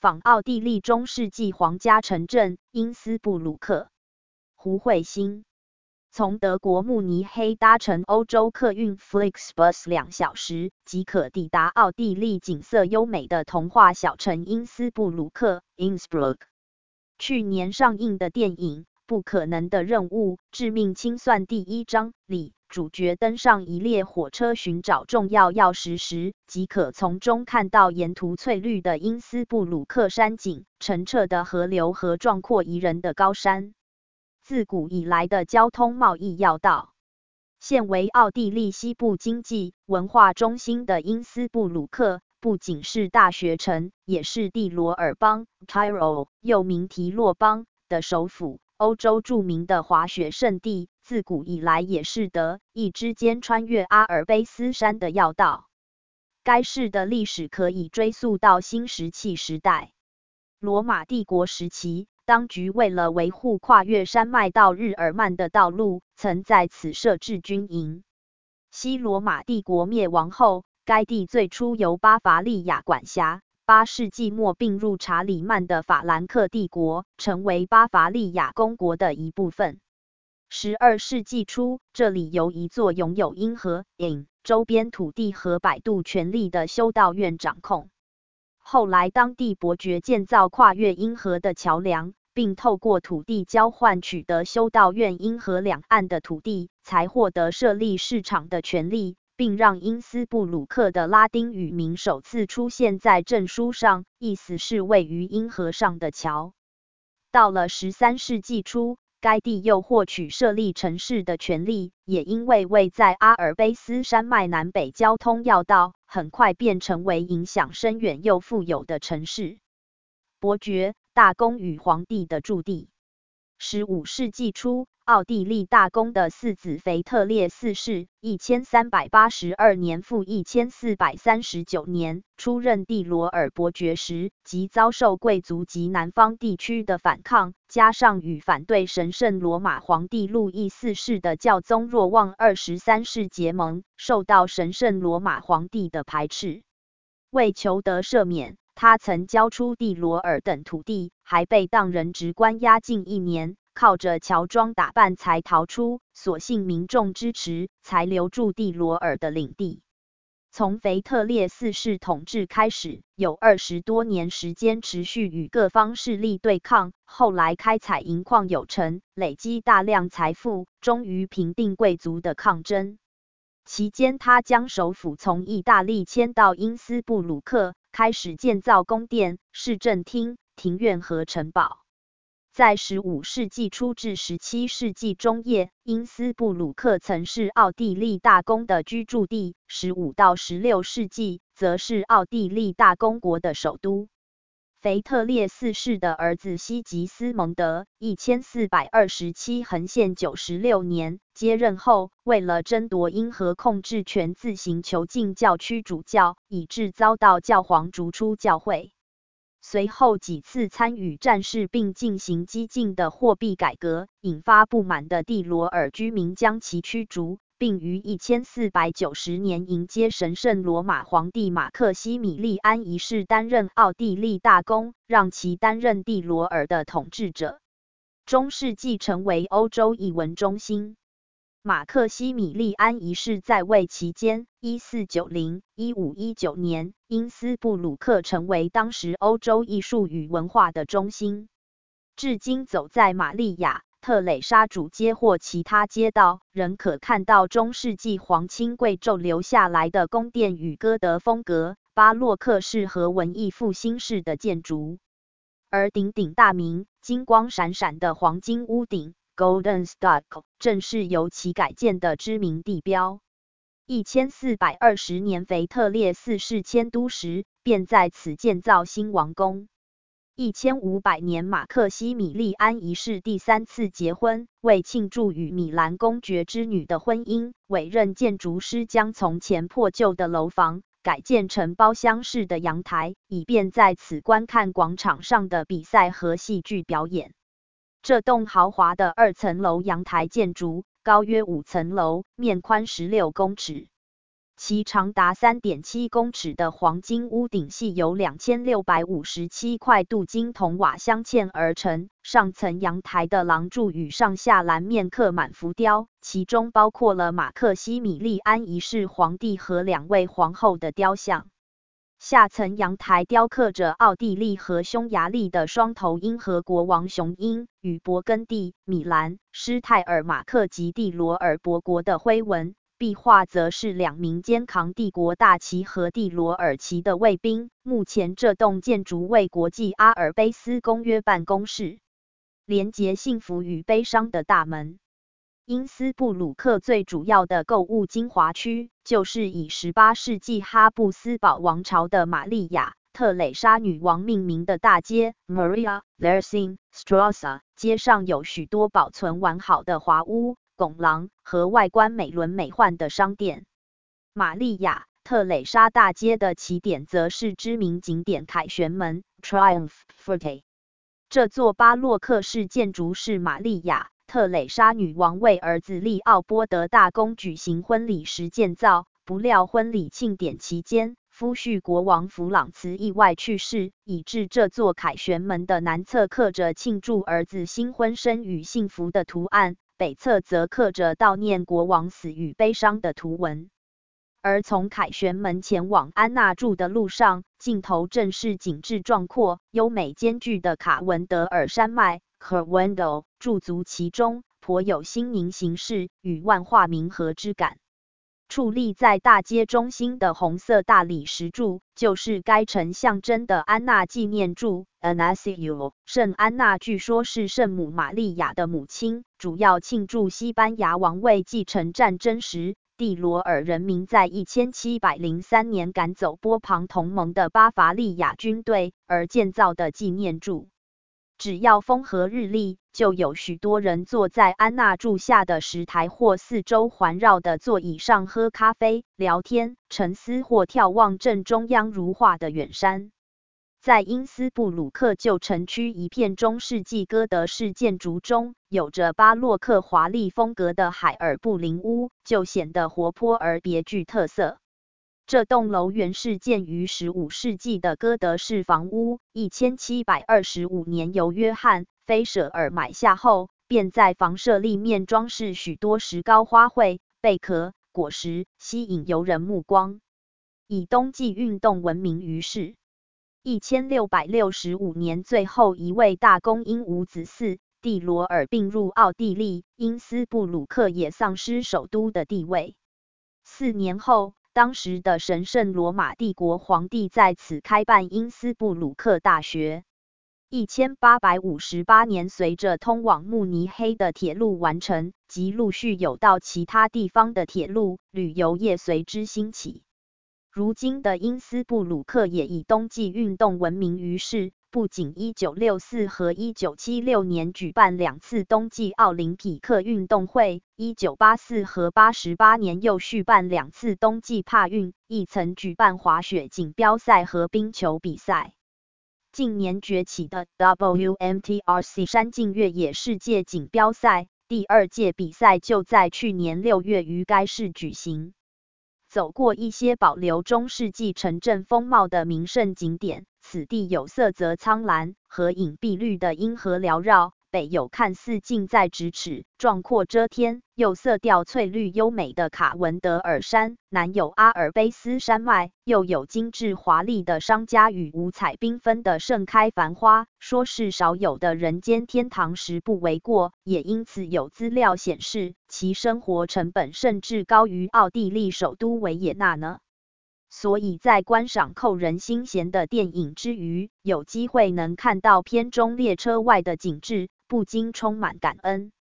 仿奥地利中世纪皇家城镇因斯布鲁克。胡慧欣从德国慕尼黑搭乘欧洲客运 Flixbus 2小时，即可抵达奥地利景色优美的童话小城因斯布鲁克 （Innsbruck）。去年上映的电影《不可能的任务：致命清算》第1章里，主角登上一列火车寻找重要钥匙时，即可从中看到沿途翠绿的因斯布鲁克山景、澄澈的河流和壮阔宜人的高山。自古以来的交通贸易要道。现为奥地利西部经济文化中心的因斯布鲁克，不仅是大学城，也是蒂罗尔邦 （Tyrol） 又名提洛邦的首府，欧洲著名的滑雪胜地，自古以来也是德意之间穿越阿尔卑斯山的要道。该市的历史可以追溯到新石器时代。罗马帝国时期，当局为了维护跨越山脉到日耳曼的道路，曾在此设置军营。西罗马帝国灭亡后，该地最初由巴伐利亚管辖。8世纪末并入查理曼的法兰克帝国，成为巴伐利亚公国的一部分。12世纪初，这里由一座拥有因河 （Inn） 周边土地和摆渡权力的修道院掌控。后来，当地伯爵建造跨越因河的桥梁，并透过土地交换取得修道院因河两岸的土地，才获得设立市场的权利，并让因斯布鲁克的拉丁语名首次出现在证书上，意思是位于因河上的桥。到了13世纪初，该地又获取设立城市的权利，也因为位在阿尔卑斯山脉南北交通要道，很快便成为影响深远又富有的城市。伯爵、大公与皇帝的驻地。15世纪初，奥地利大公的四子腓特烈四世 （1382 年赴1439年）出任蒂罗尔伯爵时，即遭受贵族及南方地区的反抗，加上与反对神圣罗马皇帝路易四世的教宗若望23世结盟，受到神圣罗马皇帝的排斥。为求得赦免，他曾交出蒂罗尔等土地，还被当人质关押近1年，靠着乔装打扮才逃出，所幸民众支持，才留住蒂罗尔的领地。从腓特烈四世统治开始，有20多年时间持续与各方势力对抗，后来开采银矿有成，累积大量财富，终于平定贵族的抗争。期间，他将首府从意大利迁到因斯布鲁克，开始建造宫殿、市政厅、庭院和城堡。在15世纪初至17世纪中叶，因斯布鲁克曾是奥地利大公的居住地，15到16世纪则是奥地利大公国的首都。腓特烈四世的儿子西吉斯蒙德 1427横线96年接任后，为了争夺因河控制权，自行囚禁教区主教，以致遭到教皇逐出教会。随后几次参与战事并进行激进的货币改革，引发不满的蒂罗尔居民将其驱逐，并于1490年迎接神圣罗马皇帝马克西米利安一世担任奥地利大公，让其担任蒂罗尔的统治者。中世纪成为欧洲艺文中心。马克西米利安一世在位期间 （1490-1519 年），因斯布鲁克成为当时欧洲艺术与文化的中心。至今走在玛利亚、特蕾莎主街或其他街道，仍可看到中世纪皇亲贵胄留下来的宫殿与哥德风格、巴洛克式和文艺复兴式的建筑。而鼎鼎大名、金光闪闪的黄金屋顶 Golden Stucco 正是由其改建的知名地标。1420年腓特烈四世迁都时，便在此建造新王宫。1500年马克西米利安一世第3次结婚，为庆祝与米兰公爵之女的婚姻，委任建筑师将从前破旧的楼房改建成包厢式的阳台，以便在此观看广场上的比赛和戏剧表演。这栋豪华的2层楼阳台建筑高约5层楼，面宽16公尺。 其长达 3.7 公尺的黄金屋顶系由2657块镀金铜瓦镶嵌而成，上层阳台的廊柱与上下栏面刻满浮雕，其中包括了马克西米利安一世皇帝和2位皇后的雕像。下层阳台雕刻着奥地利和匈牙利的双头鹰和国王雄鹰，与勃艮第、米兰、施泰尔马克及蒂罗尔伯国的徽纹。壁画则是2名肩扛帝国大旗和蒂罗尔旗的卫兵。目前这栋建筑为国际阿尔卑斯公约办公室，连接幸福与悲伤的大门。因斯布鲁克最主要的购物精华区，就是以18世纪哈布斯堡王朝的玛丽亚·特蕾莎女王命名的大街 Maria Theresien-Straße， 街上有许多保存完好的华屋、拱廊和外观美轮美奂的商店。玛丽亚·特蕾莎大街的起点则是知名景点凯旋门 Triumph Forte。这座巴洛克式建筑是玛丽亚·特蕾莎女王为儿子利奥波德大公举行婚礼时建造，不料婚礼庆典期间，夫婿国王弗朗茨意外去世，以致这座凯旋门的南侧刻着庆祝儿子新婚生与幸福的图案，北侧则刻着悼念国王死与悲伤的图文。而从凯旋门前往安娜住的路上，尽头正是景致壮阔、优美兼具的卡文德尔山脉 Karwendel， 驻足其中，颇有心灵形式与万化冥合之感。矗立在大街中心的红色大理石柱，就是该城象征的安娜纪念柱 Anasiu。圣安娜据说是圣母玛利亚的母亲，主要庆祝西班牙王位继承战争时，蒂罗尔人民在1703年赶走波旁同盟的巴伐利亚军队而建造的纪念柱。只要风和日丽，就有许多人坐在安娜柱下的石台或四周环绕的座椅上喝咖啡、聊天、沉思或眺望正中央如画的远山。在因斯布鲁克旧城区一片中世纪哥德式建筑中，有着巴洛克华丽风格的海尔布林屋就显得活泼而别具特色。这栋楼原是建于15世纪的哥德式房屋，1725年由约翰·菲舍尔买下后，便在房舍立面装饰许多石膏花卉、贝壳、果实，吸引游人目光。以冬季运动闻名于世。1665年，最后一位大公因无子嗣，蒂罗尔并入奥地利，因斯布鲁克也丧失首都的地位。4年后，当时的神圣罗马帝国皇帝在此开办因斯布鲁克大学。1858年，随着通往慕尼黑的铁路完成，及陆续有到其他地方的铁路，旅游业随之兴起。如今的因斯布鲁克也以冬季运动闻名于世，不仅1964和1976年举办2次冬季奥林匹克运动会，1984和88年又续办2次冬季帕运，亦曾举办滑雪锦标赛和冰球比赛。近年崛起的 WMTRC 山径越野世界锦标赛第2届比赛就在去年6月于该市举行。走过一些保留中世纪城镇风貌的名胜景点，此地有色泽苍蓝和隐蔽绿的阴河缭绕，北有看似近在咫尺、壮阔遮天，又色调翠绿优美的卡文德尔山，南有阿尔卑斯山脉，又有精致华丽的商家与五彩缤纷的盛开繁花，说是少有的人间天堂实不为过，也因此有资料显示，其生活成本甚至高于奥地利首都维也纳呢。所以在观赏扣人心弦的电影之余，有机会能看到片中列车外的景致，不禁充满感恩。